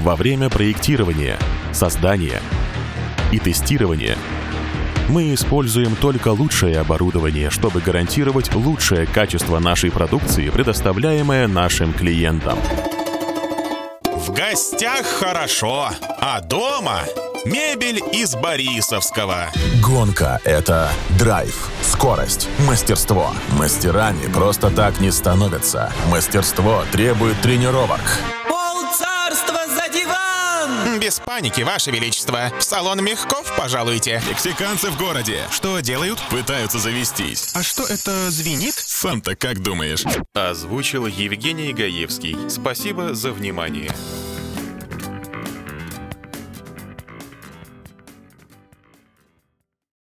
Во время проектирования, создания и тестирования мы используем только лучшее оборудование, чтобы гарантировать лучшее качество нашей продукции, предоставляемое нашим клиентам. В гостях хорошо, а дома мебель из Борисовского. Гонка — это драйв, скорость, мастерство. Мастерами просто так не становятся. Мастерство требует тренировок. Полцарства за диван! Без паники, Ваше Величество. В салон Мягков пожалуйте. Мексиканцы в городе. Что делают? Пытаются завестись. А что это звенит? Сам-то как думаешь? Озвучил Евгений Гаевский. Спасибо за внимание.